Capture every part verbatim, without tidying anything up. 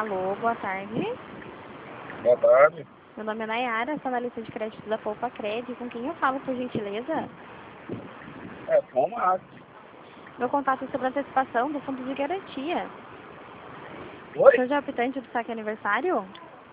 Alô, boa tarde. Boa tarde. Meu nome é Nayara, sou analista de crédito da Poupa Cred. Com quem eu falo, por gentileza? É, Tom Marcos. Meu contato é sobre a antecipação do fundo de garantia. O Oi? senhor já é optante do saque aniversário?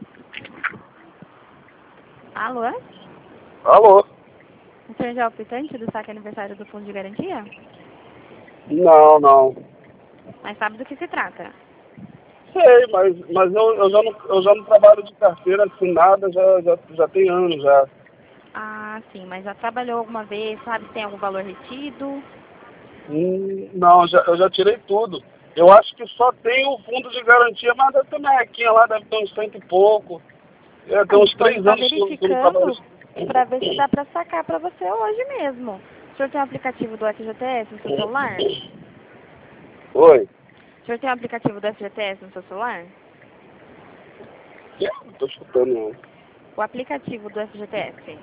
Alô? Alô? O senhor já é optante do saque aniversário do fundo de garantia? Não, não. Mas sabe do que se trata? Sei, mas, mas eu, eu, já não, eu já não trabalho de carteira assinada já, já, já tem anos já. Ah, sim, mas já trabalhou alguma vez? Sabe se tem algum valor retido? Hum, não, já, eu já tirei tudo. Eu acho que só tem o fundo de garantia, mas deve ter merrequinha lá, deve ter uns cento e pouco. É, A tem uns gente pode três estar anos que eu, que eu não trabalho. verificando para ver se dá para sacar para você hoje mesmo. O senhor tem o aplicativo do F G T S no seu celular? Oi? O senhor tem o aplicativo do F G T S no seu celular? Que? Não tô escutando não. O aplicativo do F G T S.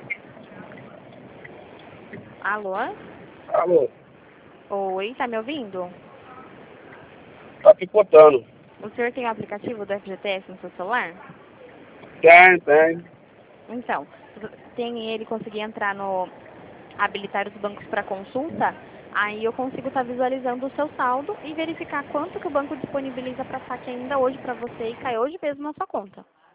Alô? Alô? Oi, tá me ouvindo? Tá picotando. O senhor tem o aplicativo do F G T S no seu celular? Tem, tem. Então, tem ele conseguir entrar no habilitar os bancos para consulta, aí eu consigo estar visualizando o seu saldo e verificar quanto que o banco disponibiliza para saque ainda hoje para você e cai hoje mesmo na sua conta.